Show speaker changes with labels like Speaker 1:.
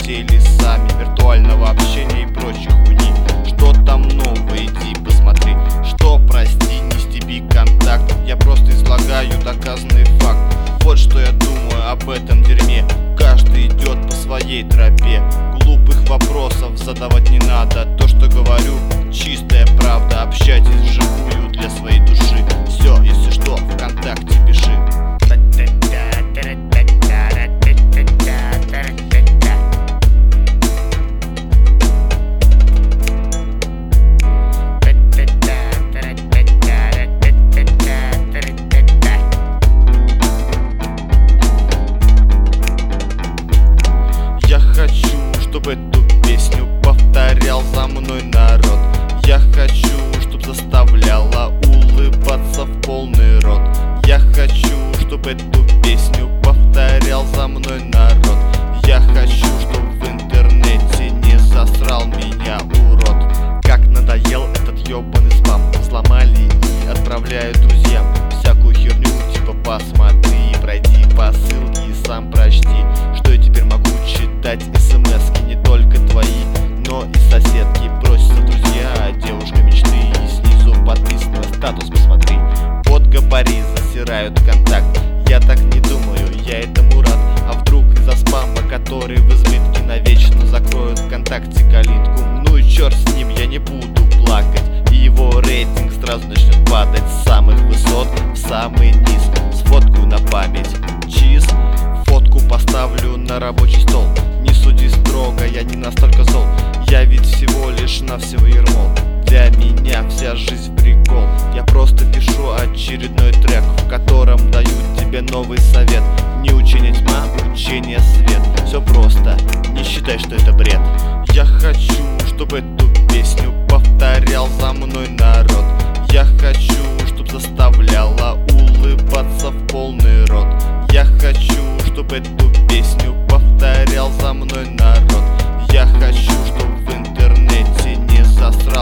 Speaker 1: пустея лесами виртуального общения и прочих хуйни. Что там нового, иди посмотри. Что, прости, не стеби контакт. Я просто излагаю доказанный факт. Вот что я думаю об этом дерьме. Каждый идет по своей тропе. Глупых вопросов задавать не надо. То, что говорю, чистая правда. Общайтесь вживую для своей души. Все, если что, ВКонтакте пиши. Я хочу, чтобы эту песню повторял за мной народ. Я хочу, чтоб заставляла улыбаться в полный рот. Я хочу, чтобы эту песню повторял за мной народ. Я хочу, чтоб в интернете не засрал меня урод. Как надоел этот ёбаный спам. Взломали и отправляют друзьям всякую херню, типа посмотри, пройди по ссылке и сам прочти. Что я теперь могу читать смс-ки не только твои, но и соседки. Просятся друзья, девушка мечты, и снизу подписано статус посмотри. Вот габари засирают контакт. Я так не думаю, я этому рад. А вдруг из-за спама, который в избытке, навечно закроют ВКонтакте калитку? Ну и черт с ним, я не буду плакать. И его рейтинг сразу начнет падать с самых высот в самый низ. Сфоткаю на память чиз, фотку поставлю на рабочий стол. Не суди строго, я не настолько зол. Я ведь всего лишь навсего ермол. Для меня вся жизнь прикол. Я просто пишу очередной трек, в котором даю тебе новый совет. Не учение тьма, учение свет. Все просто, не считай, что это бред. Я хочу, чтобы эту песню повторял за мной народ. Я хочу, чтоб заставляла улыбаться в полный рот. Я хочу, чтобы эту песню повторял за мной народ. Я хочу, чтоб в интернете не засрал